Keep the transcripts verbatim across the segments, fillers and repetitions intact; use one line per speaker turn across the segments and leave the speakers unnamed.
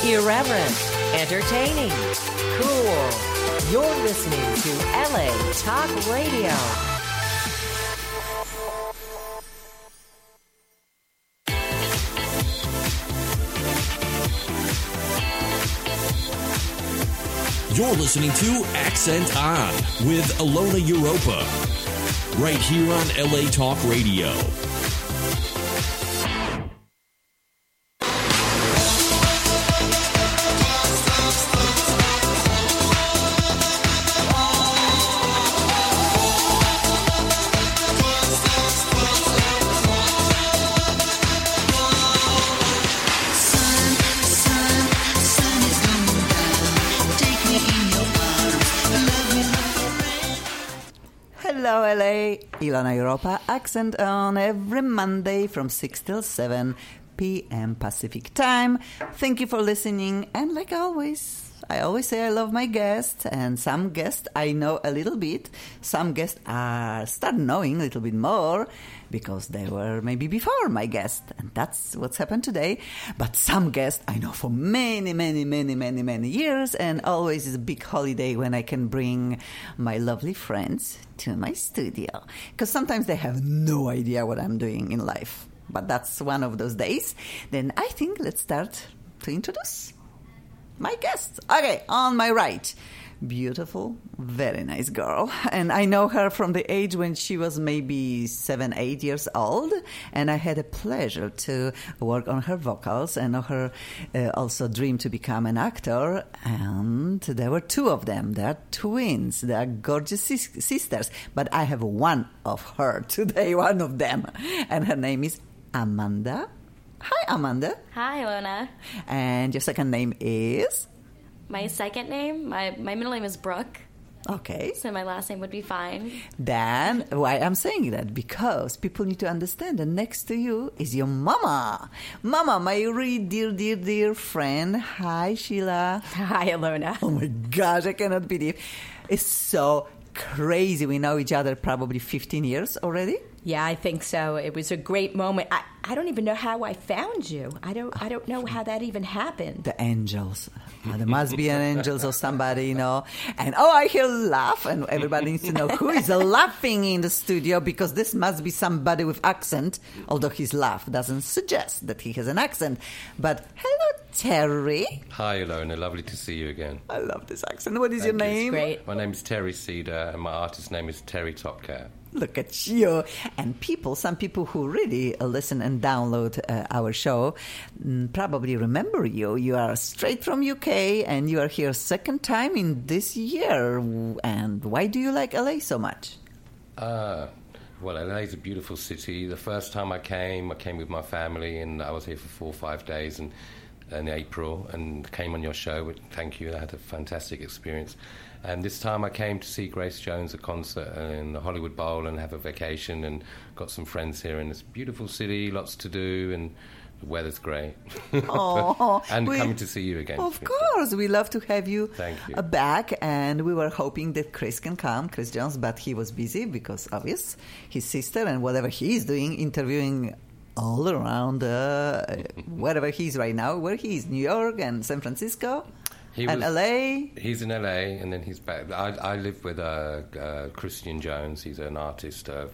Irreverent, entertaining, cool. You're listening to L A Talk Radio.
You're listening to Accent On with Alona Europa, right here on L A Talk Radio.
Hello, L A. Ilona Europa, Accent On every Monday from six till seven p.m. Pacific Time. Thank you for listening. And like always, I always say I love my guests. And some guests I know a little bit. Some guests I start knowing a little bit more because they were maybe before my guest. And that's what's happened today. But some guests I know for many, many, many, many, many years. And always is a big holiday when I can bring my lovely friends to my studio. Because sometimes they have no idea what I'm doing in life. But that's one of those days. Then I think let's start to introduce my guests. Okay, on my right, beautiful, very nice girl. And I know her from the age when she was maybe seven, eight years old. And I had a pleasure to work on her vocals and her uh, also dream to become an actor. And there were two of them. They are twins. They are gorgeous sis- sisters. But I have one of her today, one of them. And her name is Amanda. Hi, Amanda.
Hi, Ilona.
And your second name is?
My second name, my, my middle name is Brooke.
Okay.
So my last name would be fine.
Then, why I'm saying that? Because people need to understand that next to you is your mama. Mama, my really dear, dear, dear friend. Hi, Sheila.
Hi, Ilona.
Oh my gosh, I cannot believe. It's so crazy. We know each other probably fifteen years already.
Yeah, I think so. It was a great moment. I, I don't even know how I found you. I don't I don't know how that even happened.
The angels. Uh, there must be an angels or somebody, you know. And oh, I hear laugh, and everybody needs to know who is laughing in the studio because this must be somebody with accent, although his laugh doesn't suggest that he has an accent. But hello, Terry.
Hi, Ilona. Lovely to see you again.
I love this accent. What is
Thank
your
you.
name?
Great.
My name is Terry Cedar, and my artist name is Terry Topcat.
Look at you. And people, some people who really listen and download uh, our show mm, probably remember you. You are straight from U K and you are here second time in this year. And why do you like L A so much?
Uh, well, L A is a beautiful city. The first time I came, I came with my family, and I was here for four or five days in, in April and came on your show. Which, thank you. I had a fantastic experience. And this time I came to see Grace Jones, a concert in the Hollywood Bowl, and have a vacation, and got some friends here in this beautiful city, lots to do, and the weather's great.
Oh,
and
we,
coming to see you again.
Of course, we love to have you,
Thank you.
Uh, back, and we were hoping that Chris can come, Chris Jones, but he was busy because obvious, his sister and whatever he is doing, interviewing all around uh, wherever he's right now, where he is, New York and San Francisco.
He
and
was,
L A?
He's in L A, and then he's back. I, I live with uh, uh, Christian Jones. He's an artist, uh,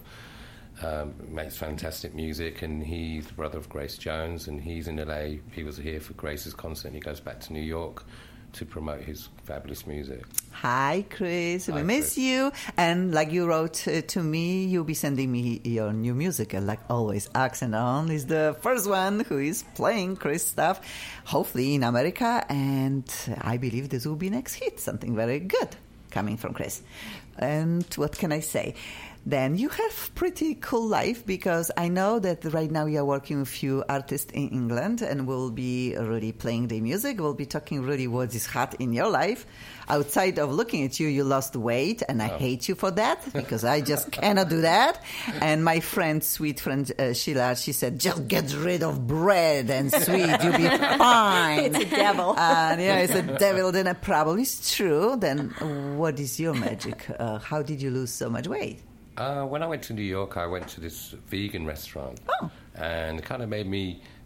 um, makes fantastic music, and he's the brother of Grace Jones, and he's in L A. He was here for Grace's concert, and he goes back to New York to promote his fabulous music.
Hi, Chris.
Hi,
we miss
Chris.
you. And like you wrote uh, to me, you'll be sending me your new music. And like always, Accent On is the first one who is playing Chris stuff, hopefully in America. And I believe this will be next hit, something very good coming from Chris. And what can I say? Then you have pretty cool life because I know that right now you are working with a few artists in England and will be really playing their music. We'll be talking really what is hot in your life. Outside of looking at you, you lost weight, and I oh. hate you for that because I just cannot do that. And my friend, sweet friend uh, Sheila, she said, just get rid of bread and sweet, you'll be fine.
It's a devil.
And yeah, it's a devil. Then it probably is true. Then what is your magic? Uh, how did you lose so much weight?
Uh, when I went to New York, I went to this vegan restaurant,
oh.
and it kind of made me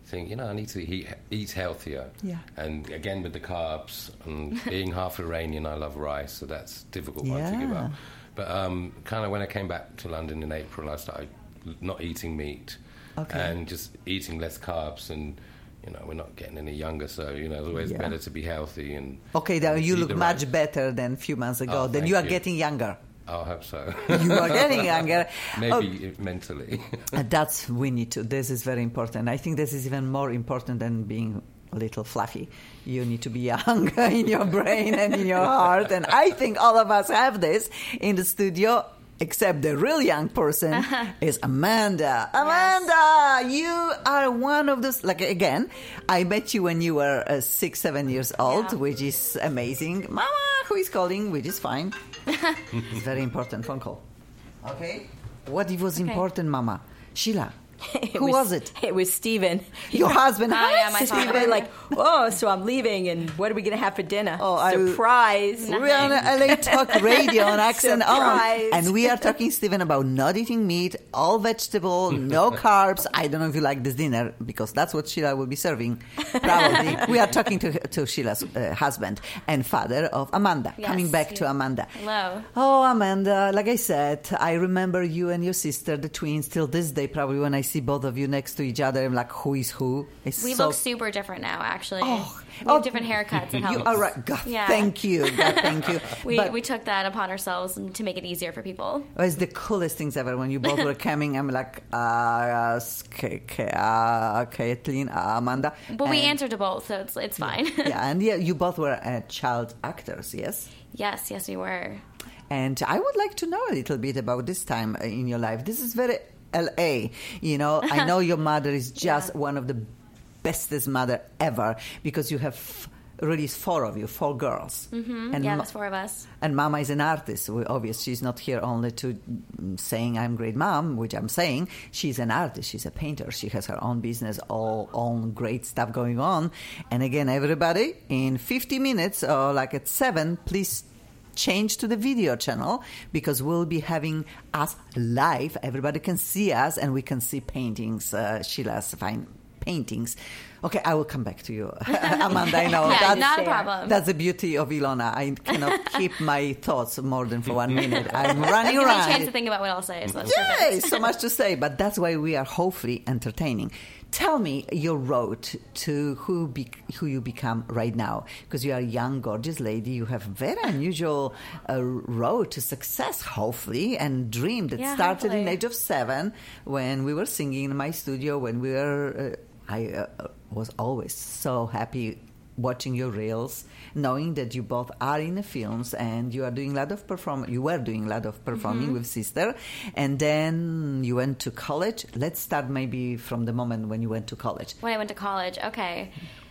think, you know, I need to eat, eat healthier.
Yeah.
And again, with the carbs, and being half Iranian, I love rice, so that's a difficult one to give
Yeah.
up. But um, kind of when I came back to London in April, I started not eating meat
Okay.
and just eating less carbs. And, you know, we're not getting any younger, so, you know, it's always
Yeah.
better to be healthy. And
Okay, now you
eat
look
the
much
right-
better than a few months ago.
Oh,
then
thank
you are
you.
getting younger.
I hope so.
You are getting younger.
Maybe mentally.
And that's we need to. This is very important. I think this is even more important than being a little fluffy. You need to be young in your brain and in your heart. And I think all of us have this in the studio. Except the real young person is Amanda. Amanda, you are one of those. Like again, I met you when you were uh, six, seven years old,
Yeah.
which is amazing. Mama, who is calling? Which is fine. It's very important phone call. Okay. What it was
Okay.
important, Mama? Sheila.
It
Who was it?
It was Stephen.
Your husband.
Oh, yeah, my
Stephen,
father.
like, oh, so I'm leaving, and what are we going to have for dinner?
Oh, I-
Surprise.
We're on L A Talk Radio on Accent On.
Surprise.
And we are talking, Stephen, about not eating meat, all vegetable, no carbs. I don't know if you like this dinner, because that's what Sheila will be serving, probably. We are talking to, to Sheila's uh, husband and father of Amanda.
Yes.
Coming back to Amanda.
Hello.
Oh, Amanda, like I said, I remember you and your sister, the twins, till this day, probably when I see both of you next to each other, I'm like, who is who? It's
We
so
look super different now, actually.
Oh.
we
Oh.
have different haircuts. It
You
helps.
are right. God,
Yeah.
thank you. God, thank you.
We,
But-
we took that upon ourselves to make it easier for people.
Oh, it's the coolest things ever. When you both were coming, I'm like, uh, K- K- uh, Caitlin, uh, Amanda.
But we
And-
answered to both, so it's it's fine.
Yeah, and yeah, you both were uh, child actors, yes?
Yes, yes, we were.
And I would like to know a little bit about this time uh, in your life. This is very L A. You know, I know your mother is just
Yeah.
one of the bestest mother ever, because you have really four of you, four girls. Mm-hmm. And
Yeah,
ma-
there's four of us.
And Mama is an artist. We, obviously, she's not here only to mm, saying I'm great mom, which I'm saying. She's an artist. She's a painter. She has her own business, all own great stuff going on. And again, everybody, in fifty minutes or like at seven, please change to the video channel, because we'll be having us live. Everybody can see us, and we can see paintings, uh, Sheila's fine paintings. Okay, I will come back to you, Amanda. I know
Yeah,
that's,
not a problem.
that's the beauty of Ilona. I cannot keep my thoughts more than for one minute. I'm running
Give me a chance
around.
to think about what I'll say. So that's
Yay,
perfect.
so much to say, but that's why we are hopefully entertaining. Tell me your road to who be, who you become right now, because you are a young, gorgeous lady. You have very unusual uh, road to success, hopefully, and dream that
Yeah,
started in
hopefully.
age of seven when we were singing in my studio. When we were, uh, I uh, was always so happy watching your reels, knowing that you both are in the films and you are doing a lot of perform. You were doing a lot of performing
Mm-hmm.
with sister, and then you went to college. Let's start maybe from the moment when you went to college.
When I went to college, okay.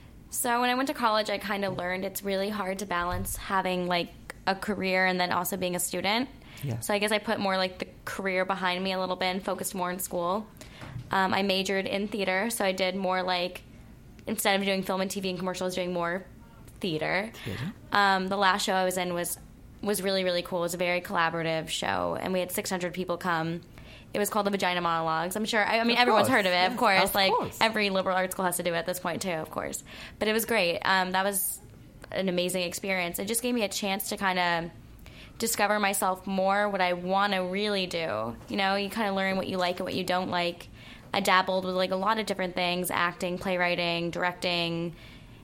So when I went to college, I kind of learned it's really hard to balance having like a career and then also being a student.
Yeah.
So I guess I put more like the career behind me a little bit and focused more in school. Um, I majored in theater, so I did more like, instead of doing film and T V and commercials, I was doing more theater. Um, the last show I was in was was really, really cool. It was a very collaborative show, and we had six hundred people come. It was called the Vagina Monologues. I'm sure, I, I mean,
Of
everyone's
course.
heard of it, of
Yes,
course.
of
like,
course.
every liberal arts school has to do it at this point, too, of course. But it was great. Um, that was an amazing experience. It just gave me a chance to kind of discover myself more, what I want to really do. You know, you kind of learn what you like and what you don't like. I dabbled with like a lot of different things, acting, playwriting, directing,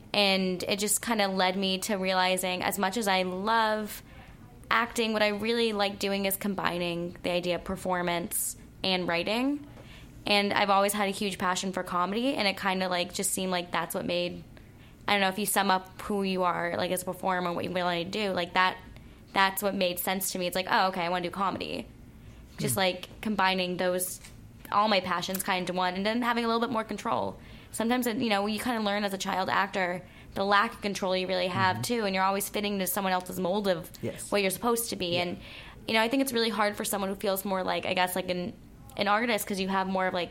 and it just kind of led me to realizing, as much as I love acting, what I really like doing is combining the idea of performance and writing. And I've always had a huge passion for comedy, and it kind of like just seemed like that's what made, I don't know, if you sum up who you are like as a performer, what you really do, like that that's what made sense to me. It's like, oh, okay, I want to do comedy. Just like combining those, all my passions kind of into one, and then having a little bit more control. Sometimes, you know, you kind of learn as a child actor the lack of control you really have, too, and you're always fitting to someone else's mold of
Yes.
what you're supposed to be. Yeah. And, you know, I think it's really hard for someone who feels more like, I guess, like an, an artist, because you have more of like,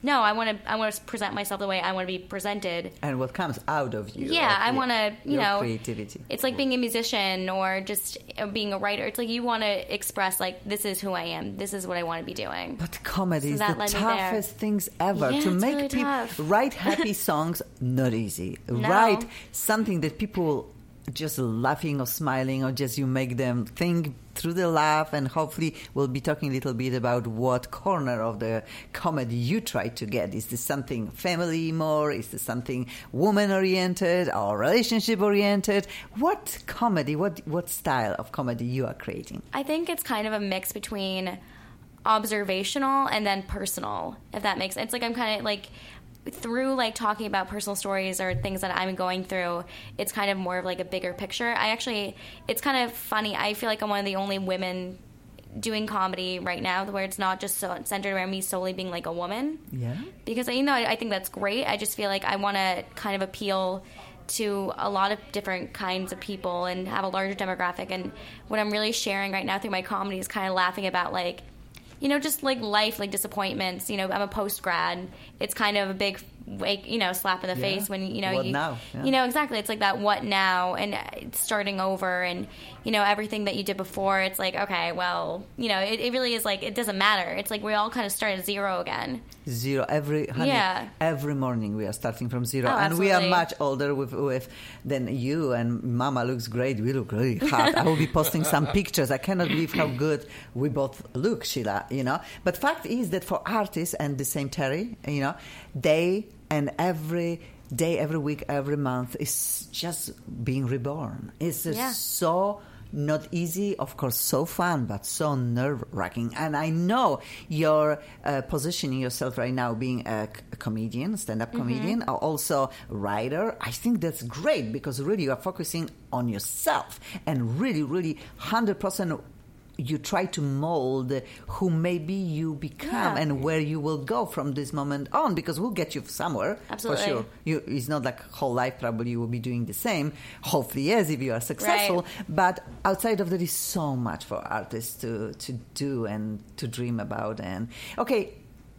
no, I want to I want to present myself the way I want to be presented.
And what comes out of you.
Yeah,
of
I
your-
want to, you
your
know,
creativity.
It's like being a musician or just uh, being a writer. It's like you want to express, like, this is who I am. This is what I want to be doing.
But comedy
So
is
that
the
led me there.
toughest things ever.
Yeah,
to
it's
make
really
people
tough.
write happy songs, not easy.
No.
Write something that people just laughing or smiling, or just you make them think through the laugh. And hopefully we'll be talking a little bit about what corner of the comedy you try to get. Is this something family more? Is this something woman oriented or relationship oriented? What comedy, what what style of comedy you are creating?
I think it's kind of a mix between observational and then personal, if that makes sense. It's like I'm kind of like, through like talking about personal stories or things that I'm going through, it's kind of more of like a bigger picture. I actually, it's kind of funny. I feel like I'm one of the only women doing comedy right now where it's not just so centered around me solely being like a woman.
Yeah.
Because, you know, I, I think that's great. I just feel like I want to kind of appeal to a lot of different kinds of people and have a larger demographic. And what I'm really sharing right now through my comedy is kind of laughing about, like, you know, just like life, like disappointments. You know, I'm a post grad. It's kind of a big, like, you know, slap in the
Yeah.
face when, you know,
What
you,
now? Yeah.
you know, exactly. It's like that what now and it's starting over and, you know, everything that you did before. It's like, okay, well, you know, it, it really is like, it doesn't matter. It's like we all kind of start at zero again.
Zero every honey,
Yeah.
every morning we are starting from zero,
Oh,
and we are
absolutely.
much older with with than you. And Mama looks great. We look really hot. I will be posting some pictures. I cannot believe how good we both look, Sheila. You know, but fact is that for artists and the same Terry, you know, they and every day, every week, every month is just being reborn. It's just
Yeah.
so. Not easy, of course, so fun, but so nerve-wracking. And I know you're uh, positioning yourself right now being a, c- a comedian, stand-up
Mm-hmm.
comedian, or also writer. I think that's great because really you are focusing on yourself and really, really one hundred percent you try to mold who maybe you become
Yeah.
and where you will go from this moment on, because we'll get you somewhere.
Absolutely.
For sure. You, it's not like whole life probably you will be doing the same. Hopefully, yes, if you are successful.
Right.
But outside of that is so much for artists to, to do and to dream about. And okay,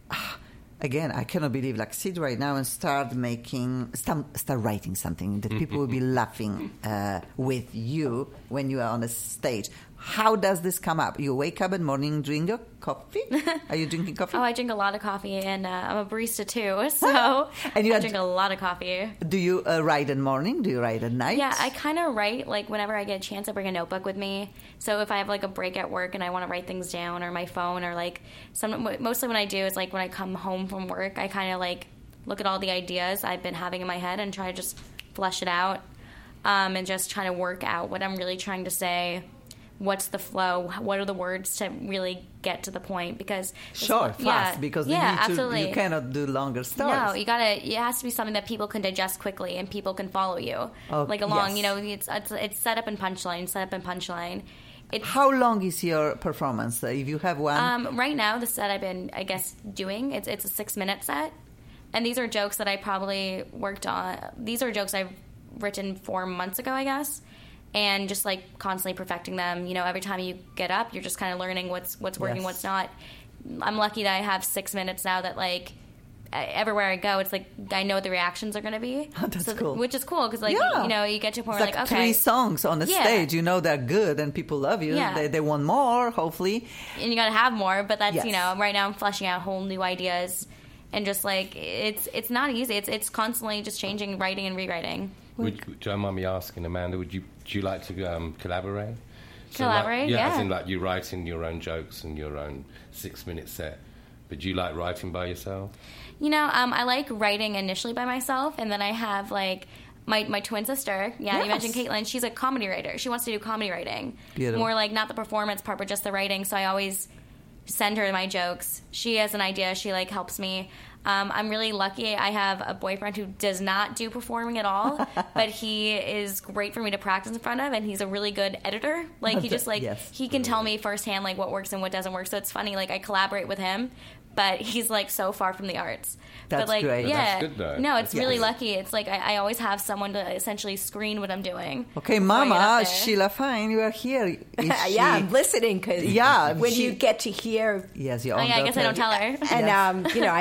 again, I cannot believe, like, sit right now and start making, start, start writing something that people will be laughing uh, with you when you are on the stage. How does this come up? You wake up in the morning, drink your coffee? Are you drinking coffee?
Oh, I drink a lot of coffee, and uh, I'm a barista too, so
And you
I
had-
drink a lot of coffee.
Do you uh, write in the morning? Do you write at night?
Yeah, I kind of write, like, whenever I get a chance, I bring a notebook with me. So if I have, like, a break at work and I want to write things down, or my phone, or, like, some, mostly when I do is, like, when I come home from work, I kind of, like, look at all the ideas I've been having in my head and try to just flesh it out, um, and just trying to work out what I'm really trying to say. What's the flow? What are the words to really get to the point? Because it's-
Sure, fast,
yeah,
because
yeah,
you, need to,
absolutely.
you cannot do longer stories.
No, you gotta. It has to be something that people can digest quickly and people can follow you.
Oh,
like along,
yes.
you know, it's it's it's set up and punchline, set up and punchline. It's
How long is your performance? Uh, if you have one,
um, right now the set I've been, I guess, doing. It's it's a six minute set, and these are jokes that I probably worked on. These are jokes I've written four months ago, I guess. And just like constantly perfecting them. You know, every time you get up, you're just kind of learning what's what's working,
Yes.
what's not. I'm lucky that I have six minutes now that, like, I- everywhere I go, it's like I know what the reactions are going to be.
Oh, that's
so,
cool.
Which is cool because, like,
Yeah.
you know, you get to a point
it's
where,
like
like, okay.
three songs on the
Yeah.
stage. You know they're good and people love you.
Yeah.
They, they want more, hopefully.
And you got to have more, but that's,
Yes.
you know, right now I'm fleshing out whole new ideas. And just, like, it's it's not easy. It's it's constantly just changing, writing and rewriting.
Would, do you don't mind me asking, Amanda, would you do you like to um, collaborate?
Collaborate,
like, yeah. As
yeah.
in, like, you writing your own jokes and your own six-minute set. But do you like writing by yourself?
You know, um, I like writing initially by myself, and then I have, like, my, my twin sister. Yeah,
Yes.
you mentioned Caitlin. She's a comedy writer. She wants to do comedy writing.
Beautiful.
More like not the performance part, but just the writing. So I always send her my jokes. She has an idea. She, like, helps me. Um, I'm really lucky. I have a boyfriend who does not do performing at all, but he is great for me to practice in front of, and he's a really good editor. Like, he just, like,
Yes.
he can tell me firsthand, like, what works and what doesn't work. So it's funny, like, I collaborate with him, but he's, like, so far from the arts.
That's
but, like,
great. But
yeah.
that's good, though.
No, it's
That's
really
good.
lucky. It's like I, I always have someone to essentially screen what I'm doing.
Okay,
before I get
Mama,
up there.
Sheila Fine, you are here. Is
yeah,
she-
I'm listening because
Yeah,
when
she-
you get to hear
Yes, your
Oh,
own
yeah, I guess I
daughter.
don't tell her.
and
Yes.
um, you know, I, I was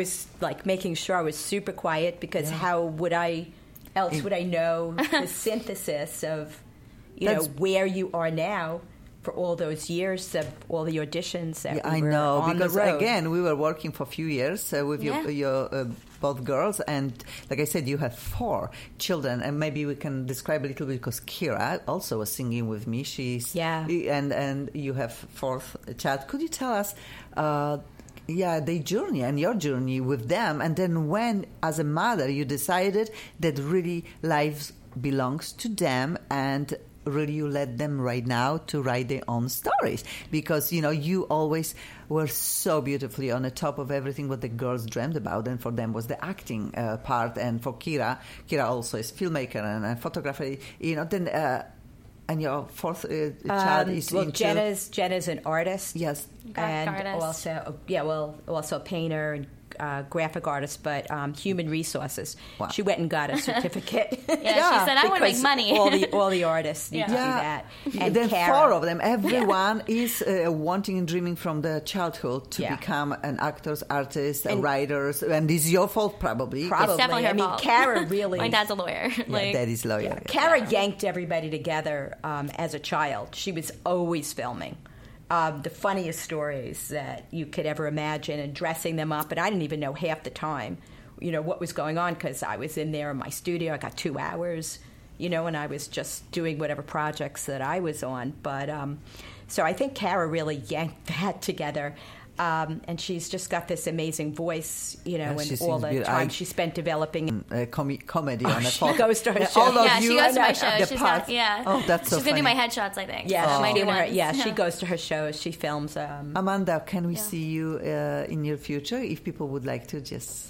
was like making sure I was super quiet because
Yeah.
how would I else
It-
would I know the synthesis of you
That's-
know where you are now for all those years of all the auditions that
Yeah,
we
I
were
know
on
because
the road.
again we were working for a few years uh, with
Yeah.
your your uh, both girls, and like I said, you have four children, and maybe we can describe a little bit because Kira also was singing with me. She's
Yeah.
and and you have fourth child. Could you tell us? Uh, yeah, the journey and your journey with them, and then when, as a mother, you decided that really life belongs to them, and really you let them right now to write their own stories, because you know you always were so beautifully on the top of everything what the girls dreamed about, and for them was the acting uh, part, and for Kira, Kira also is filmmaker and a photographer. You know, then uh, and your fourth uh, child
Um,
is
well,
into
Jenna's Jenna's an artist.
yes.
Graphic
and
artist.
also yeah, well, also a painter and uh, graphic artist, but um, human resources.
Wow.
She went and got a certificate.
Yeah, she said, "I want to make
Because
money."
all the all the artists need
Yeah.
to do that. And
then
Kara.
four of them. Everyone is uh, wanting and dreaming from the childhood to
Yeah.
become an actors, artists,
And-
writers, and it's your fault probably.
Probably.
It's definitely her
I mean,
fault.
Kara really.
My dad's a lawyer.
Yeah,
like,
daddy's lawyer.
Kara yanked everybody together um, as a child. She was always filming. Um, the funniest stories that you could ever imagine and dressing them up. And I didn't even know half the time, you know, what was going on because I was in there in my studio. I got two hours, you know, and I was just doing whatever projects that I was on. But um, so I think Kara really yanked that together. Um, and she's just got this amazing voice, you know,
Yeah, she
and all
sings
the
beautiful.
time
I-
she spent developing.
Uh, com- comedy on a
she
phone.
goes to her
And
show.
all of
yeah,
you
she goes to my
the
show. She's
parts-
got, yeah.
Oh, that's so
She's gonna do
funny.
my headshots, I think.
Yeah,
Oh.
she's
My new
doing her,
ones.
yeah, she goes to her shows. She films. Um,
Amanda, can we
Yeah.
see you uh, in your future if people would like to just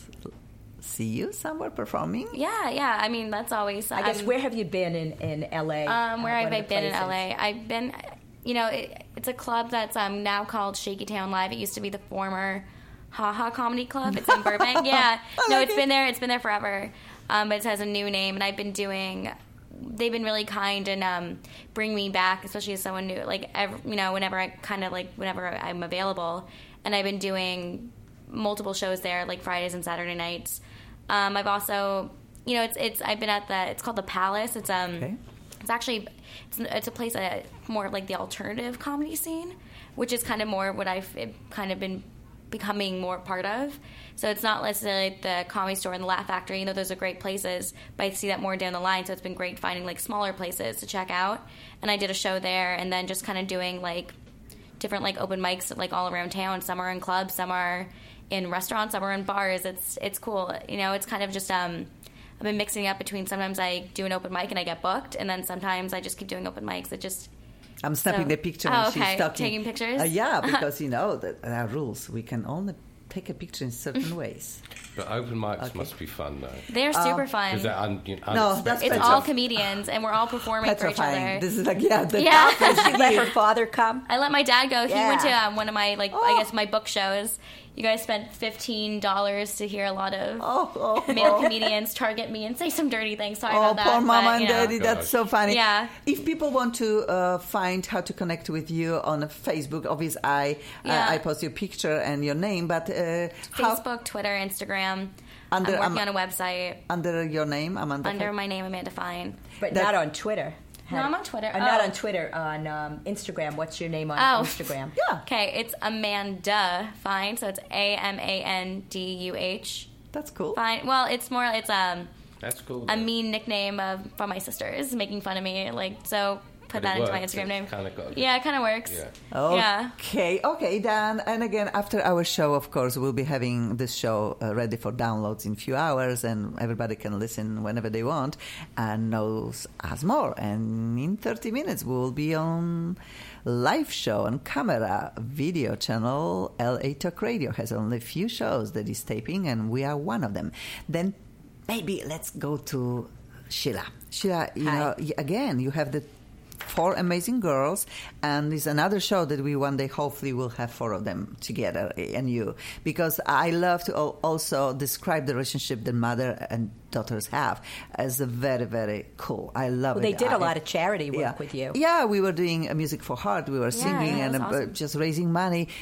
see you somewhere performing?
Yeah, yeah. I mean, that's always.
I guess
um,
where have you been in, in L A?
Um, where
Uh,
have
what
I
are the
been in
places?
L A? I've been, you know, it, it's a club that's um, now called Shaky Town Live. It used to be the former Ha Ha Comedy Club. It's in Burbank. Yeah, no,
like
it's
it.
been there. It's been there forever, um, but it has a new name. And I've been doing. They've been really kind and um, bring me back, especially as someone new. Like, every, you know, whenever I kind of like whenever I'm available, and I've been doing multiple shows there, like Fridays and Saturday nights. Um, I've also, you know, it's it's I've been at the. It's called the Palace. It's um.
Okay.
It's actually it's, it's a place that more of like the alternative comedy scene, which is kind of more what I've kind of been becoming more part of. So it's not necessarily like the Comedy Store and the Laugh Factory, you know, those are great places, but I see that more down the line. So it's been great finding like smaller places to check out. And I did a show there, and then just kind of doing like different like open mics like all around town. Some are in clubs, some are in restaurants, some are in bars. It's it's cool, you know. It's kind of just um. I've been mixing up between sometimes I do an open mic and I get booked, and then sometimes I just keep doing open mics. It just
I'm snapping
So-
the picture
Oh,
and
okay.
she's talking.
Taking pictures?
Uh, yeah, because you know that there are rules. We can only take a picture in certain ways.
But open mics must be fun, though.
they're super fun.
Is that un- you know,
No,
unexpected?
that's
It's
Petrif-
all comedians, and we're all performing for each
Petrifying.
other.
This is like yeah, the
Yeah.
She let her father come.
I let my dad go. He
Yeah.
went to um, one of my like
Oh.
I guess my book shows. You guys spent fifteen dollars to hear a lot of
Oh, oh,
male
oh.
comedians target me and say some dirty things. Sorry
Oh,
about that.
poor mama
but,
and
you know.
daddy, that's so funny.
Yeah.
If people want to uh, find how to connect with you on Facebook, obviously I
Yeah.
uh, I post your picture and your name, but uh, how,
Facebook, Twitter, Instagram.
Under-
I'm working
um,
on a website
under your name, Amanda.
under my name, Amanda Fine.
But
That-
not on Twitter.
No, I'm on Twitter.
Uh, Not
Oh.
on Twitter. On um, Instagram. What's your name on
Oh.
Instagram?
Yeah,
Okay, it's Amanda Fine, so it's A M A N D U H.
that's cool.
Fine. Well, it's more. It's um
That's cool.
a
though.
mean nickname of from my sisters making fun of me. Like so, put
But
that
it
into my
works.
Instagram
It
name.
kinda got-
Yeah, it kind of works.
Yeah.
Yeah.
Okay, okay, Dan. And again, after our show, of course, we'll be having this show uh, ready for downloads in a few hours, and everybody can listen whenever they want and knows us more. And in thirty minutes, we'll be on live show on camera video channel. L A Talk Radio has only a few shows that is taping, and we are one of them. Then maybe let's go to Sheila. Sheila, you
Hi.
know, y- again, you have the four amazing girls, and there's another show that we one day hopefully will have four of them together, and you, because I love to al- also describe the relationship that mother and daughters have as a very, very cool. I love
Well,
it.
they did
a
a lot of charity work
yeah.
with you.
Yeah, we were doing uh, Music for Heart. We were singing
yeah,
and
that's
uh,
awesome.
just raising money.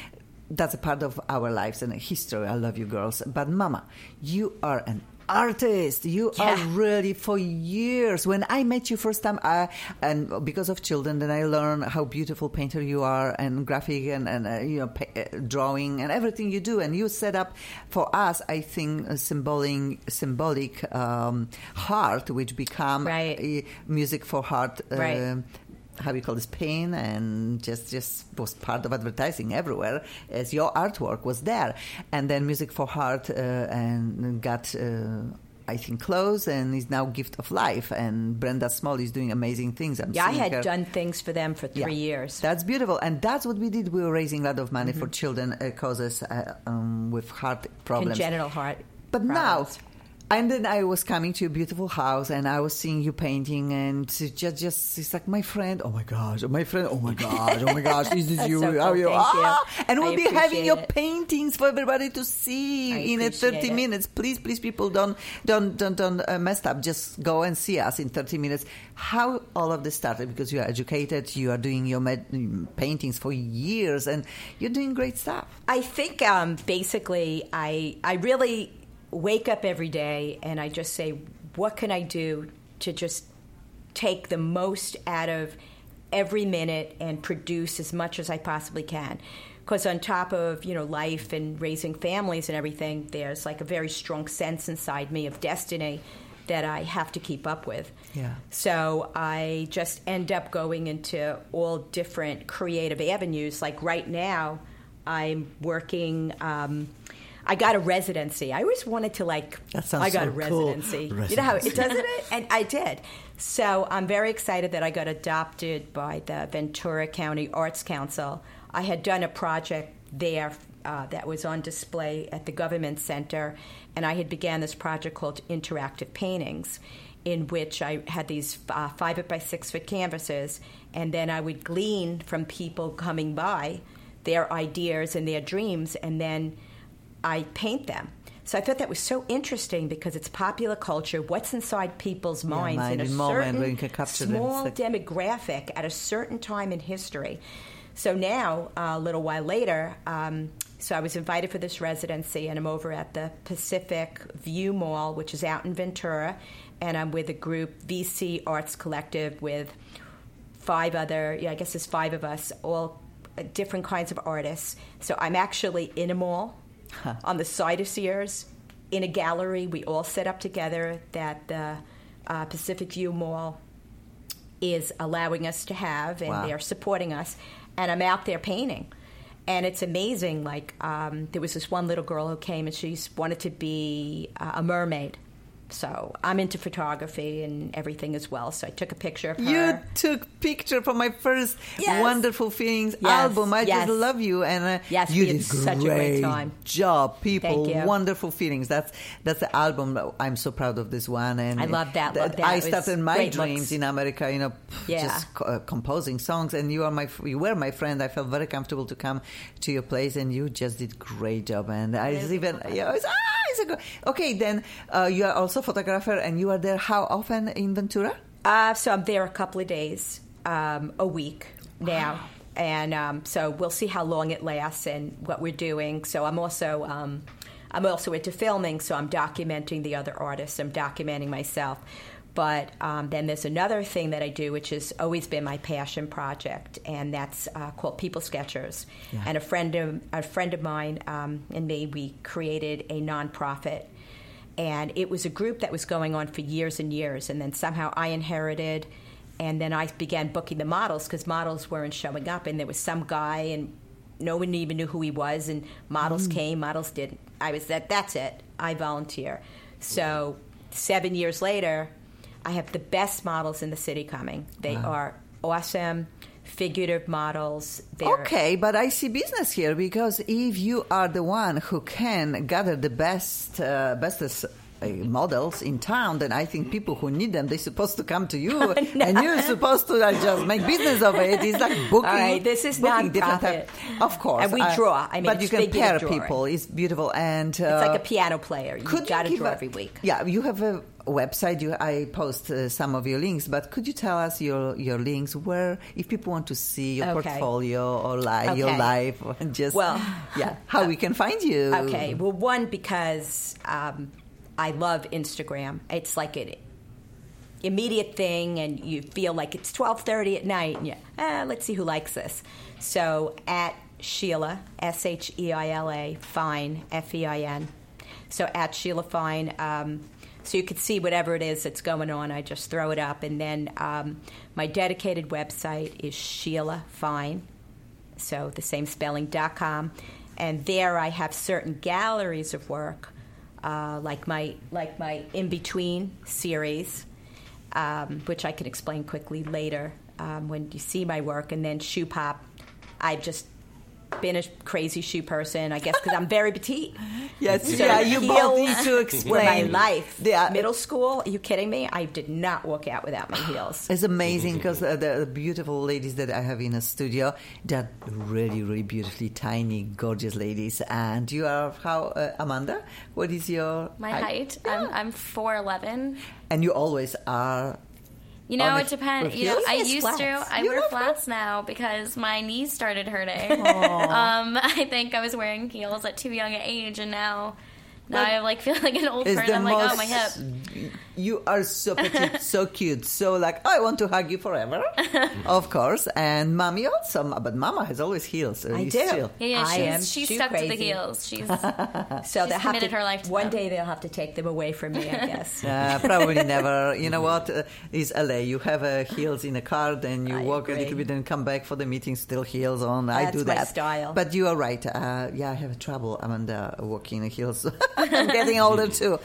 that's a part of our lives and history. I love you, girls. But Mama, you are an artist. You
Yeah.
are really for years. When I met you first time, I, and because of children, then I learned how beautiful painter you are, and graphic and, and uh, you know pa- uh, drawing and everything you do. And you set up for us, I think, a symbolic symbolic um, heart, which become
Right.
uh, music for heart. Uh,
Right.
How you call this, pain, and just just was part of advertising everywhere as your artwork was there. And then Music for Heart uh, and got uh, I think close and is now Gift of Life, and Brenda Small is doing amazing things. I'm
Yeah, I
seeing
had
her.
done things for them for three
Yeah.
years.
That's beautiful, and that's what we did. We were raising a lot of money
Mm-hmm.
for children uh, causes uh, um, with heart problems.
Congenital heart
But
problems.
now, and then I was coming to your beautiful house, and I was seeing you painting, and it's just, just it's like, my friend, oh my gosh, my friend, oh my gosh, oh my gosh, is this
That's
you?
so cool,
How you?
thank you.
Ah! And we'll
I
be having
appreciate
your
it.
paintings for everybody to see
I
in a
appreciate
thirty
it.
minutes. Please, please, people, don't don't don't don't uh, mess up. Just go and see us in thirty minutes. How all of this started? Because you are educated, you are doing your med- paintings for years, and you're doing great stuff.
I think um, basically I I really wake up every day and I just say, what can I do to just take the most out of every minute and produce as much as I possibly can? Because on top of, you know, life and raising families and everything, there's like a very strong sense inside me of destiny that I have to keep up with.
Yeah.
So I just end up going into all different creative avenues. Like right now, I'm working. Um, I got a residency. I always wanted to like.
That sounds
I got
so
a
cool.
residency. You know how it
Residency.
doesn't it? And I did. So I'm very excited that I got adopted by the Ventura County Arts Council. I had done a project there uh, that was on display at the Government Center, and I had began this project called Interactive Paintings, in which I had these uh, five foot by six foot canvases, and then I would glean from people coming by their ideas and their dreams, and then I paint them. So I thought that was so interesting because it's popular culture. What's inside people's minds
mind
in a
in moment
certain
where you can capture them.
small
It's like-
demographic at a certain time in history. So now, uh, a little while later, um, so I was invited for this residency, and I'm over at the Pacific View Mall, which is out in Ventura, and I'm with a group, V C Arts Collective, with five other, yeah, I guess there's five of us, all different kinds of artists. So I'm actually in a mall on the side of Sears, in a gallery. We all set up together that the uh, Pacific View Mall is allowing us to have, and
Wow.
they're supporting us. And I'm out there painting. And it's amazing. Like, um, there was this one little girl who came, and she wanted to be uh, a mermaid. So I'm into photography and everything as well. So I took a picture of her.
You took picture for my first
Yes.
Wonderful Feelings
Yes,
album. I
yes.
just love you, and uh,
Yes,
you
we had
did
such a great time.
job, people.
Thank you.
Wonderful Feelings. That's that's the album. I'm so proud of this one, and
I love that.
th-
Love that.
I
It was
started my
great
dreams
looks.
in America. You know,
Yeah.
just co- uh, composing songs, and you are my f- you were my friend. I felt very comfortable to come to your place, and you just did great job. And I was even yeah, I was, ah, it's a good. Okay, then uh, you are also a photographer, and you are there how often in Ventura?
Uh, so I'm there a couple of days, um, a week now. And um, so we'll see how long it lasts and what we're doing. So I'm also um, I'm also into filming, so I'm documenting the other artists. I'm documenting myself. But um, then there's another thing that I do, which has always been my passion project, and that's uh, called People Sketchers.
Yeah.
And a friend of a friend of mine um, and me, we created a nonprofit. And it was a group that was going on for years and years. And then somehow I inherited, and then I began booking the models because models weren't showing up. And there was some guy, and no one even knew who he was. And models came, models didn't. I was that. That's it. I volunteer. So seven years later, I have the best models in the city coming. They
Wow.
are awesome, figurative models. They're,
Okay, but I see business here because if you are the one who can gather the best, uh, bestest uh, models in town, then I think people who need them, they're supposed to come to you, and you're supposed to like, just make business of it. It's like booking.
All right, this is
booking different
non-profit.
type- Of course,
And we
uh,
draw. I mean,
but you
it's
can
figurative
pair
drawing.
people. It's beautiful, and uh,
It's like a piano player. You
could
got to
give
draw
a-
every week.
Yeah, you have a website. You, I post uh, some of your links, but could you tell us your your links where if people want to see your
Okay.
portfolio or li- your
Okay.
life, or just
Well,
yeah, how we can find you?
Okay. Well, one, because um, I love Instagram. It's like an immediate thing, and you feel like it's twelve thirty at night, and you, ah, let's see who likes this. So at Sheila, S H E I L A, Fine, F E I N. So at Sheila Fine, um, so you could see whatever it is that's going on. I just throw it up. And then um, my dedicated website is Sheila Fine, so the same spelling, dot com. And there I have certain galleries of work, uh, like my like my In Between series, um, which I can explain quickly later um, when you see my work. And then Shoe Pop, I've just been a crazy shoe person, I guess, because I'm very petite.
Yes,
So
yeah, you both
heels
need to
were
explain.
my life.
Yeah.
Middle school, are you kidding me? I did not walk out without my heels.
It's amazing because uh, the, the beautiful ladies that I have in a studio, they're really, really beautifully tiny, gorgeous ladies. And you are how, uh, Amanda? What is your
My height, I'm I'm four eleven.
And you always are.
You know,
On
it
the-
depends.
with
You know,
heels?
I
Yes,
used
flats.
to. I
You
wear
love
flats now because my knees started hurting. um, I think I was wearing heels at too young an age, and now, now
But
I like feel like an old
It's
person.
the
I'm like,
most.
oh, my hip.
You are so petite, so cute, so like oh, I want to hug you forever, of course. And mommy also, but mama has always heels. So
I
you
do.
Still.
Yeah, yeah.
I
She's,
am
she's
shoe
stuck to the
crazy.
heels. She's
So
She's
they'll have
committed
to,
her life to
one
them.
day they'll have to take them away from me, I guess.
Uh, probably never. You know what? Uh, is L A. You have uh, heels in a car, then you
I
walk a
agree.
little bit and come back for the meeting, still heels on. I
That's
do
my
that.
style.
But you are right. Uh, yeah, I have trouble, Amanda, walking in heels. I'm getting older too.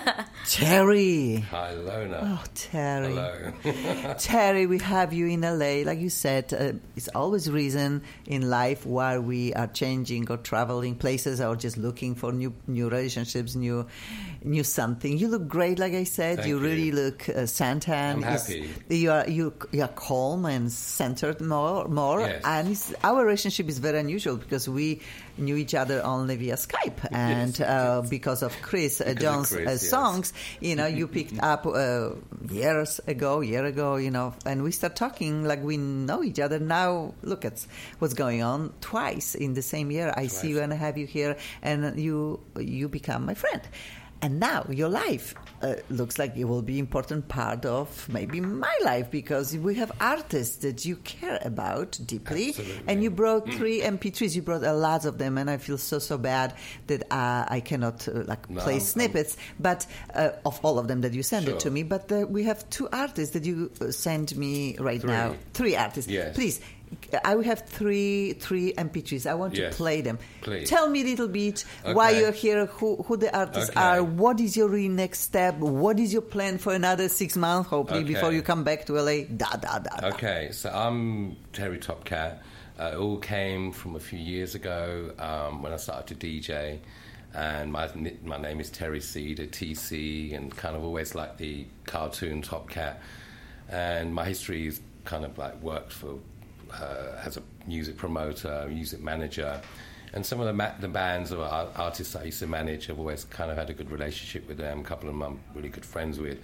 Terry.
Hi, Lona.
Oh, Terry.
Hello.
Terry, we have you in L A. Like you said, uh, it's always reason in life why we are changing or traveling places or just looking for new new relationships, new new something. You look great, like I said.
Thank
you really
you.
look uh, suntan.
I'm
It's-
happy.
You are you you are calm and centered more more.
Yes.
And it's, our relationship is very unusual because we knew each other only via Skype, and
Yes,
uh, because of Chris uh,
Because of
Jones'
Chris,
uh,
yes.
songs, you know, you picked up uh, years ago, year ago, you know, and we start talking like we know each other. Now, look at what's going on twice in the same year. I see you and I have you here, and you you become my friend. And now your life uh, looks like it will be important part of maybe my life because we have artists that you care about deeply.
Absolutely.
And you brought three M P threes. You brought a lot of them, and I feel so so bad that uh, I cannot uh, like
No,
play
I'm-
snippets, but uh, of all of them that you send it to
Sure.
me. But uh, we have two artists that you uh, send me right
Three.
now. Three artists.
Yes.
Please. I will have three three M P threes. I want
Yes.
to play them.
Please.
Tell me a little bit why
Okay.
you're here, who who the artists
Okay.
are, what is your really next step, what is your plan for another six months, hopefully,
Okay.
before you come back to L A. Da da da. da.
Okay, so I'm Terry Topcat. Uh, it all came from a few years ago um, when I started to D J, and my my name is Terry Cedar, T C, and kind of always like the cartoon Topcat. And my history is kind of like worked for uh, as a music promoter, music manager, and some of the ma- the bands or art- artists I used to manage, I've always kind of had a good relationship with them. A couple of them I'm really good friends with.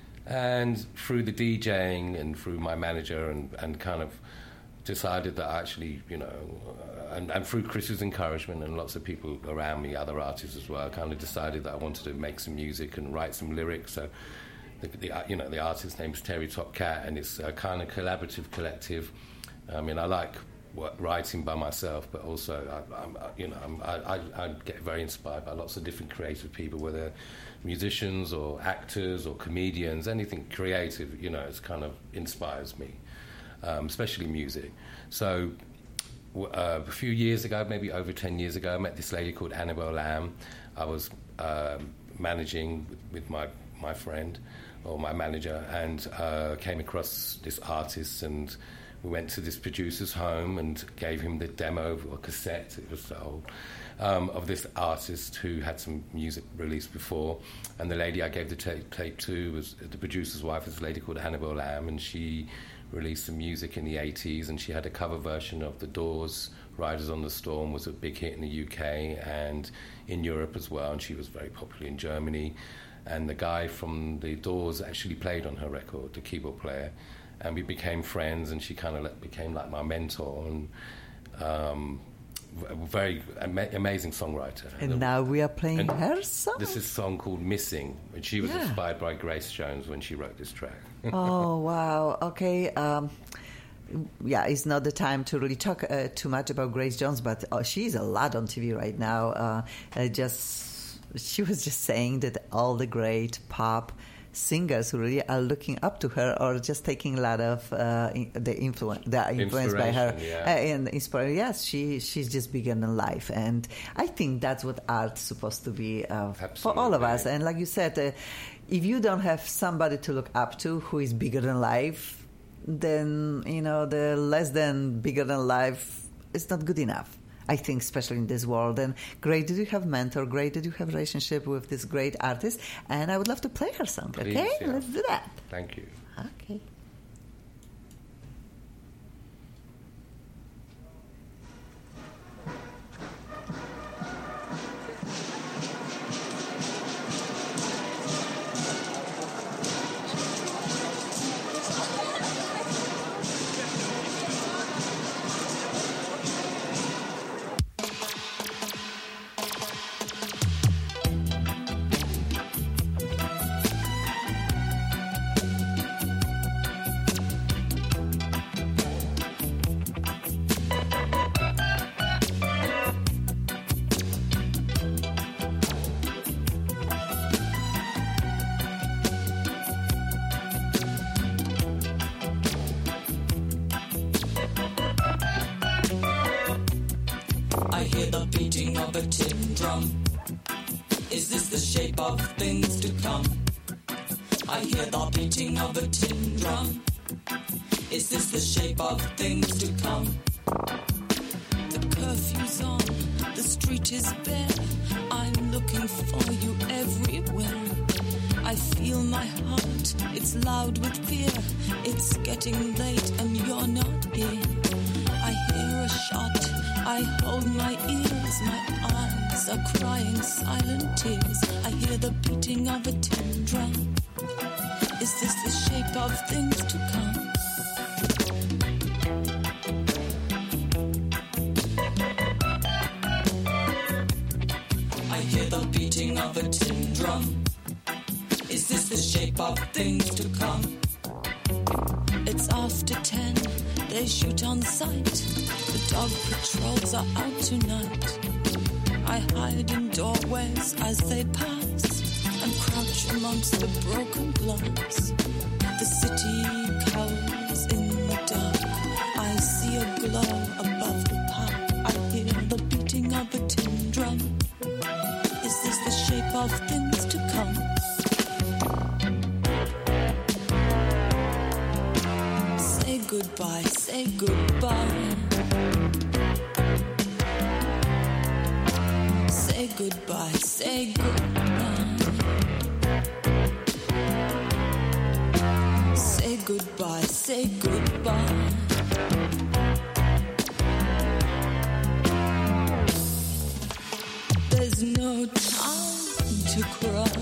And through the DJing and through my manager and, and kind of decided that actually, you know, uh, and, and through Chris's encouragement and lots of people around me, other artists as well, I kind of decided that I wanted to make some music and write some lyrics. So, the, the uh, you know, the artist's name's Terry Topcat, and it's a kind of collaborative collective. I mean, I like wo- writing by myself, but also, I, I'm, I- you know, I'm, I, I, I get very inspired by lots of different creative people, whether musicians or actors or comedians, anything creative, you know, it's kind of inspires me, um, especially music. So w- uh, a few years ago, maybe over ten years ago, I met this lady called Annabelle Lamb. I was um managing with, with my, my friend or my manager, and uh, came across this artist, and we went to this producer's home and gave him the demo or cassette, it was so old, um, of this artist who had some music released before. And the lady I gave the tape, tape to was the producer's wife, was a lady called Hannibal Lamb, and she released some music in the eighties, and she had a cover version of The Doors' Riders on the Storm, was a big hit in the U K and in Europe as well, and she was very popular in Germany. And the guy from The Doors actually played on her record, the keyboard player, and we became friends, and she kind of became like my mentor, and um, a very ama- amazing songwriter.
And, and now we are playing her song.
This is a song called Missing, and she was
yeah.
inspired by Grace Jones when she wrote this track.
Oh, wow. Okay. Um, yeah, it's not the time to really talk uh, too much about Grace Jones, but uh, she's a lot on T V right now. Uh, I just she was just saying that all the great pop singers who really are looking up to her or just taking a lot of uh, in, the influence, the influence by her,
yeah.
uh, and inspired. Yes, she she's just bigger than life, and I think that's what art's supposed to be uh, for all of us. And like you said, uh, if you don't have somebody to look up to who is bigger than life, then you know the less than bigger than life is not good enough. I think, especially in this world. And great that you have mentor, great that you have relationship with this great artist. And I would love to play her song.
Please,
okay,
yeah.
Let's do that.
Thank you.
Okay.
Of a tin drum. Is this the shape of things to come? The curfew's on, the street is bare. I'm looking for you everywhere. I feel my heart, it's loud with fear. It's getting late and you're not here. I hear a shot, I hold my ears. My eyes are crying silent tears. I hear the beating of a tin drum. Is this the shape of things to come? I hear the beating of a tin drum. Is this the shape of things to come? It's after ten, they shoot on sight. The dog patrols are out tonight. I hide in doorways as they pass and crouch amongst the broken glass. The city cowers in the dark. I see a glow above the park. I hear the beating of a tin drum. Is this the shape of things to come? Say goodbye, say goodbye. Say goodbye, say goodbye. Say goodbye, say goodbye. There's no time to cry.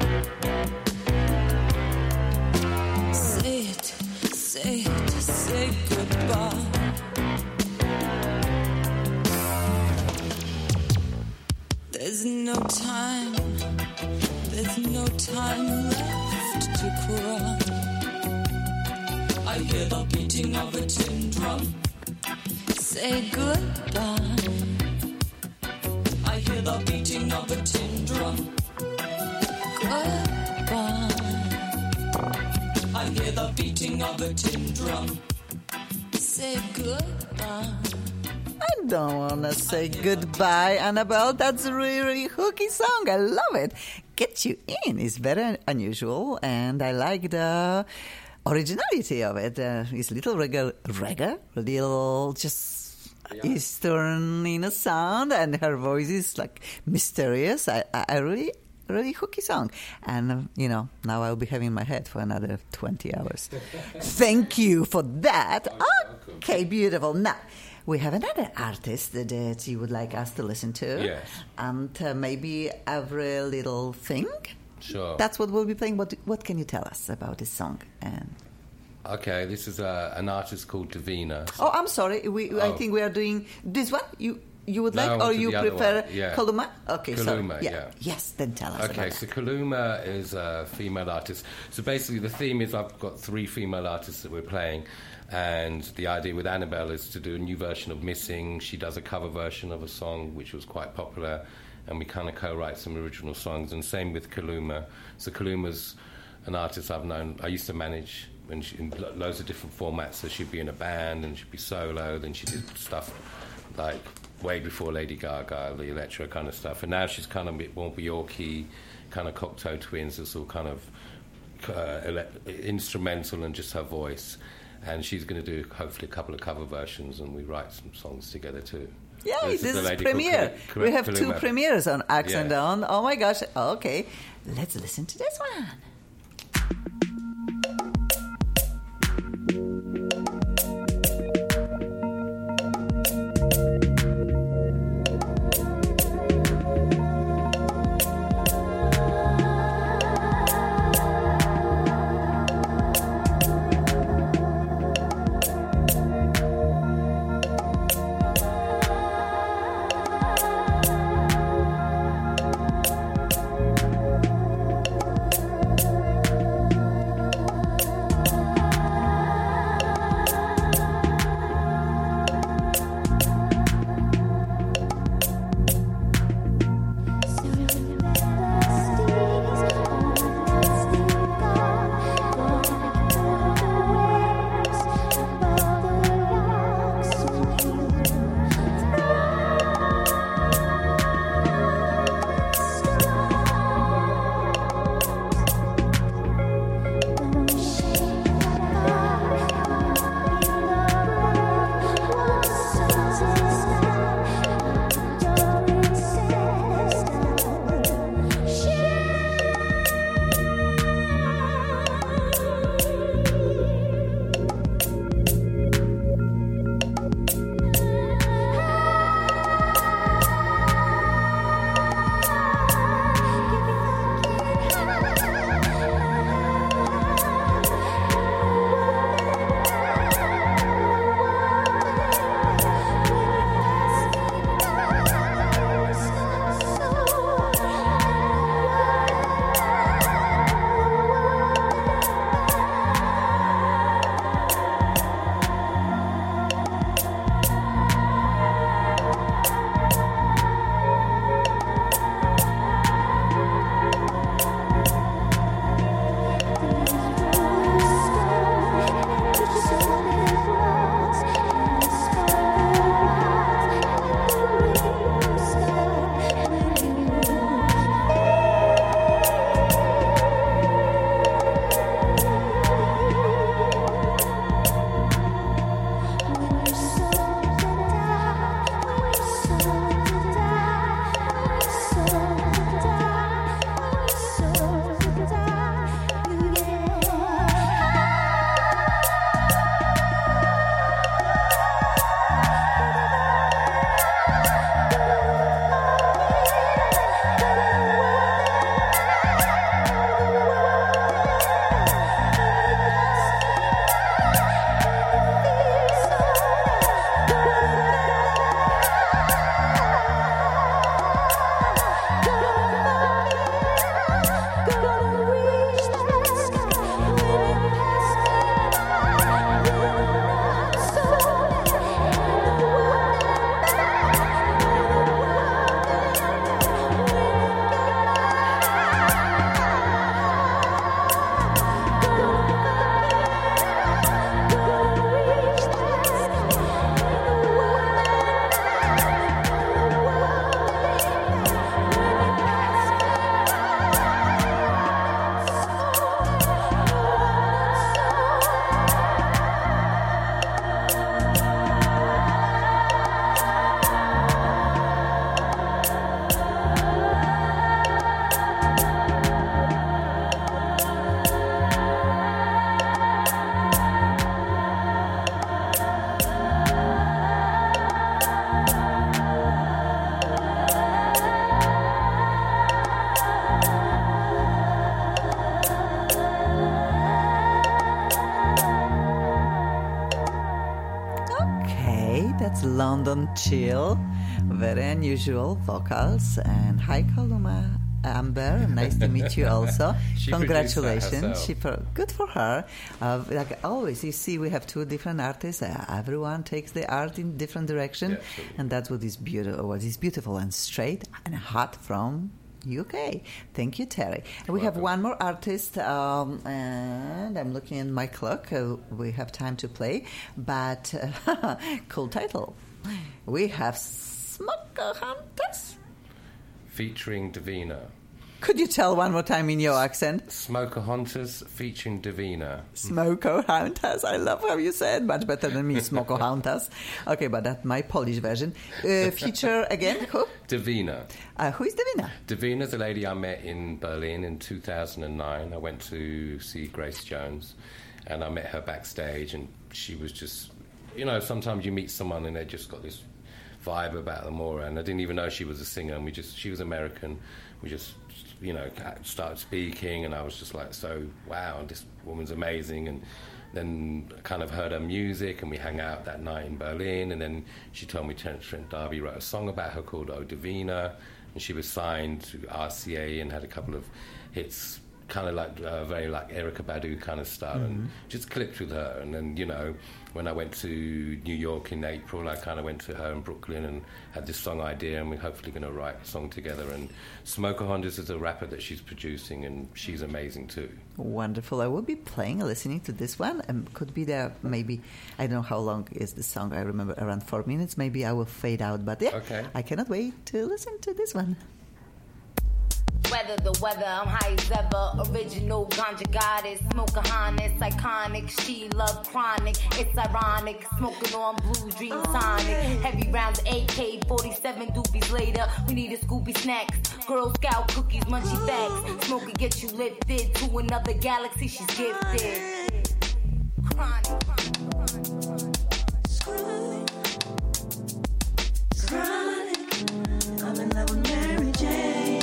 Say no time, there's no time left to cry. I hear the beating of a tin drum. Say goodbye. I hear the beating of a tin drum. Goodbye. I hear the beating of a tin drum. Say goodbye.
I don't want to say goodbye, Annabelle. That's a really, really hooky song. I love it. Get You In is very unusual, and I like the originality of it. Uh, it's little reggae, reggae, little just Eastern in a sound, and her voice is like mysterious. I, I, I really, really hooky song. And, uh, you know, now I'll be having my head for another twenty hours. Thank you for that. Okay, beautiful. Now, we have another artist that you would like us to listen to.
Yes.
And uh, maybe every little thing.
Sure.
That's what we'll be playing. What What can you tell us about this song? And
Okay, this is uh, an artist called Davina.
oh, I'm sorry. We I
Oh.
think we are doing this one. You you would
No, I
like,
want
or
to
you
the other
prefer
one, yeah.
Kaluma? Okay, sorry.
Kaluma, yeah.
Yes, then tell us.
Okay,
about
so
that.
Kaluma is a female artist. So basically, the theme is I've got three female artists that we're playing, and the idea with Annabelle is to do a new version of Missing. She does a cover version of a song which was quite popular, and we kind of co-write some original songs. And same with Kaluma. So Kaluma's an artist I've known. I used to manage when she, in lo- loads of different formats. So she'd be in a band, and she'd be solo. Then she did stuff like way before Lady Gaga, the electro kind of stuff. And now she's kind of a bit more Bjorky, kind of Cocteau Twins. It's all kind of uh, ele- instrumental and just her voice. And she's going to do hopefully a couple of cover versions, and we write some songs together too.
Yay,
So
this
a
is
lady called
premiere.
Kal-
We have two
Kaluma.
premieres on Accent
Yeah.
On. Oh my gosh. Okay, let's listen to this one.
I
London chill, very unusual vocals. And hi, Kaluma. Amber, nice to meet you also.
She
Congratulations.
She
for, good for her. Uh, like always, you see, we have two different artists. Uh, everyone takes the art in different direction.
Yeah,
and that's what is beautiful, what is beautiful and straight and hot from U K. Thank you, Terry. And we have one more artist, um, and I'm looking at my clock. Uh, we have time to play, but uh, cool title. We have Smoker Hunters.
Featuring Davina.
Could you tell one more time in your accent?
Smoker Hunters featuring Davina.
Smoker Hunters. I love how you said. Much better than me, Smoker Hunters. Okay, but that's my Polish version. Uh, feature again, who?
Davina.
Uh, who is Davina?
Davina's a lady I met in Berlin in two thousand nine. I went to see Grace Jones, and I met her backstage, and she was just, you know, sometimes you meet someone and they just got this vibe about them all, and I didn't even know she was a singer, and we just, she was American, we just, you know, started speaking, and I was just like, so, wow, this woman's amazing, and then I kind of heard her music, and we hung out that night in Berlin, and then she told me Trent D'Arby wrote a song about her called Oh Davina, and she was signed to R C A and had a couple of hits, kind of like, uh, very like Erykah Badu kind of style, mm-hmm. and just clicked with her, and then, you know, when I went to New York in April, I kind of went to her in Brooklyn and had this song idea, and we're hopefully going to write a song together. And Smoker Hunters is a rapper that she's producing, and she's amazing too.
Wonderful. I will be playing, listening to this one. Um, could be there, maybe, I don't know how long is the song. I remember around four minutes. Maybe I will fade out, but yeah,
okay.
I cannot wait to listen to this one.
Weather the weather, I'm high as ever. Original ganja goddess, smoker harness, iconic. She love chronic, it's ironic. Smoking on blue dream sonic. Heavy rounds, A K forty-seven doobies later. We need a Scooby snacks, Girl Scout cookies, munchy bags. Smoker get you lifted to another galaxy. She's gifted. Chronic.
Chronic. I'm in love with Mary Jane.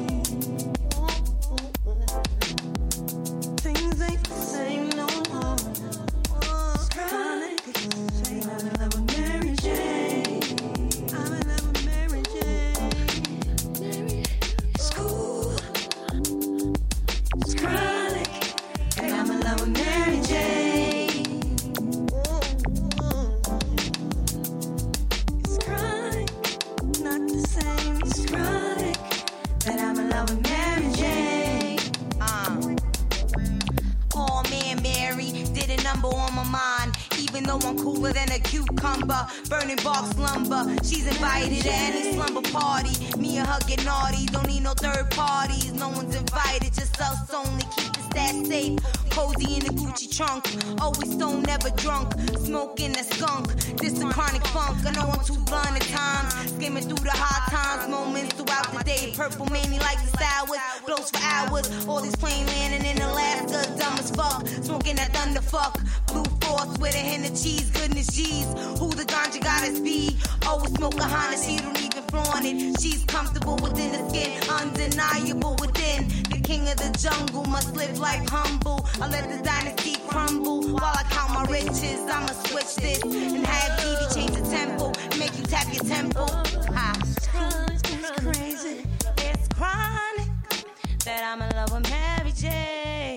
Burning bark slumber, she's invited to any slumber party. Me and her get naughty, don't need no third parties. No one's invited, just us only. Keep the stash safe, cozy in the Gucci trunk. Always stoned, never drunk, smoking a skunk. This a chronic funk, I know I'm too blind at times. Skimming through the hard times, moments throughout the day. Purple mania like the sours, blows for hours. All this plane landing in Alaska, dumb as fuck. Smoking that thunder fuck. Blue force with a hint of cheese, goodness G's. Who the ganja goddess be? Always smoke a Honda, she don't even flaunt it. She's comfortable within the skin, undeniable within. The king of the jungle must live life humble. I let the dynasty crumble while I count my riches. I'ma switch this and have Evie change the tempo, make you tap your tempo. Ha. It's crazy, it's chronic that I'm in love with Mary J.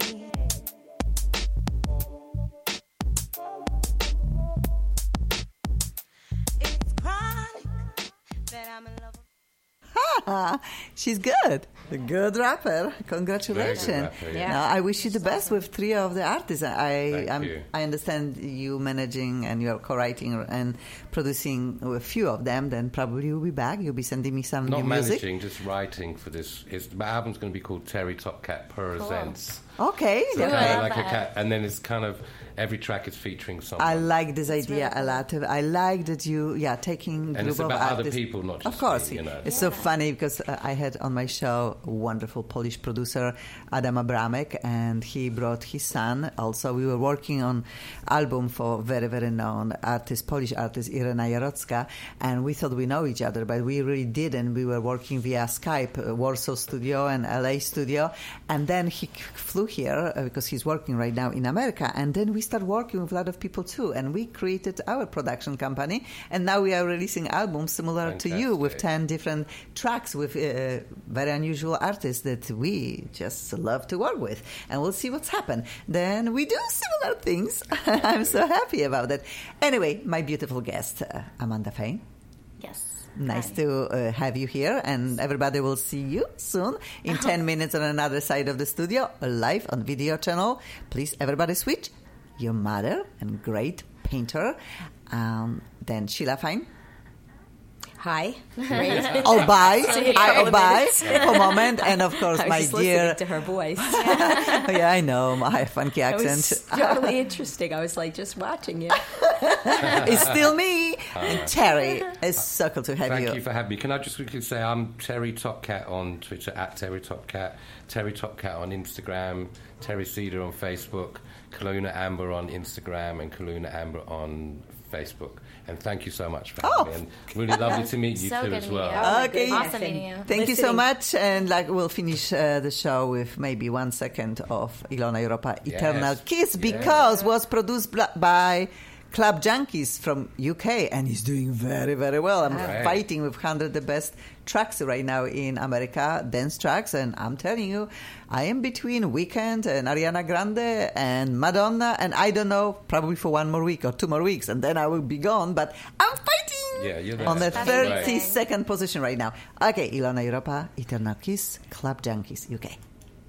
Ha! She's good. A good rapper. Congratulations.
Very good rapper, yeah.
Now, I wish you the best with three of the artists. I
Thank
I'm,
you.
I understand you managing and you're co-writing and producing a few of them. Then probably you'll be back. You'll be sending me some
Not
new music.
managing, just writing for this. It's, my album's going to be called Terry Top Cat Presents.
Okay.
So
okay.
kind of like a cat, and then it's kind of every track is featuring someone.
I like this idea a lot. I like that you, yeah, taking
and
group
it's
of
about other
artists.
people, not just
Of course,
me, you know.
it's so funny because uh, I had on my show a wonderful Polish producer Adam Abramek, and he brought his son. Also, we were working on album for very very known artist, Polish artist Irena Jarocka, and we thought we know each other, but we really didn't. We were working via Skype, uh, Warsaw studio and L A studio, and then he flew flew here uh, because he's working right now in America, and then we start working with a lot of people too, and we created our production company, and now we are releasing albums similar
Fantastic.
to you with ten different tracks with uh, very unusual artists that we just love to work with, and we'll see what's happened. Then we do similar things. I'm so happy about that. Anyway, my beautiful guest, uh, Amanda Fain.
Yes.
Nice
Hi.
to uh, have you here, and everybody will see you soon in ten minutes on another side of the studio, live on video channel. Please, everybody switch. Your mother and great painter. Um, then Sheila Fine.
Hi.
I'll buy.
See,
I'll
a
buy
minute.
for a moment. And of course,
I was
my
just
dear.
listening to her voice.
Yeah, I know. My funky
It
accent.
was totally interesting. I was like just watching you.
It's still me. And Terry, it's so cool to have
Thank
you.
you for having me. Can I just quickly say I'm Terry Topcat on Twitter, at Terry Topcat, Terry Topcat on Instagram, Terry Cedar on Facebook, Kaluna Amber on Instagram, and Kaluna Amber on Facebook. And thank you so much for having
Oh.
me. And really lovely to meet you
So
too
good
as
to meet
well.
you.
Oh, my
Okay.
goodness.
Awesome meeting you.
Thank you so
Listening.
much, and like we'll finish uh, the show with maybe one second of Ilona Europa Eternal
Yes.
Kiss,
Yeah.
because was produced bl- by Club Junkies from U K, and he's doing very, very well. I'm
Right.
fighting with one hundred the best tracks right now in America, dance tracks, and I'm telling you, I am between Weeknd and Ariana Grande and Madonna, and I don't know, probably for one more week or two more weeks, and then I will be gone, but I'm fighting
Yeah, you're there.
on the
That's
thirty-second position right now. Okay, Ilona Europa, Eternal Kiss, Club Junkies, U K.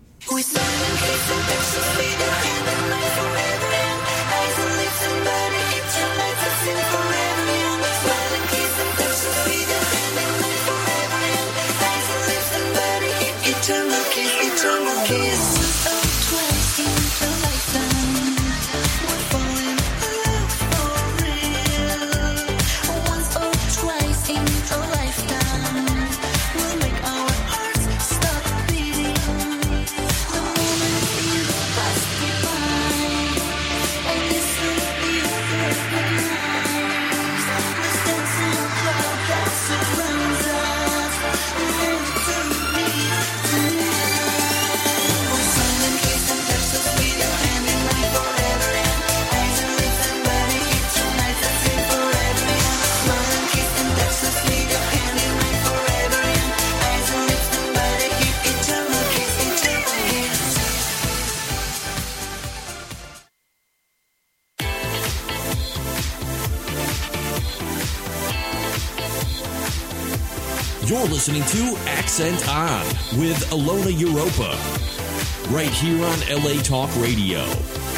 Eternal kiss, eternal kiss. Twice in a lifetime. We're falling in love for real. Once or twice in a lifetime. We'll make our hearts stop beating. The moment you pass me by, and listen to you recognize this dancing crowd that surrounds us. And to me tonight, we're silent kiss and touch the sweet your hand in mine forever. And eyes and lips and body keep tonight and sing forever. Smile and kiss and touch the sweet your hand in mine forever. And eyes and lips and body keep eternal kiss, eternal kiss.
You're listening to Accent On with Ilona Europa, right here on L A Talk Radio.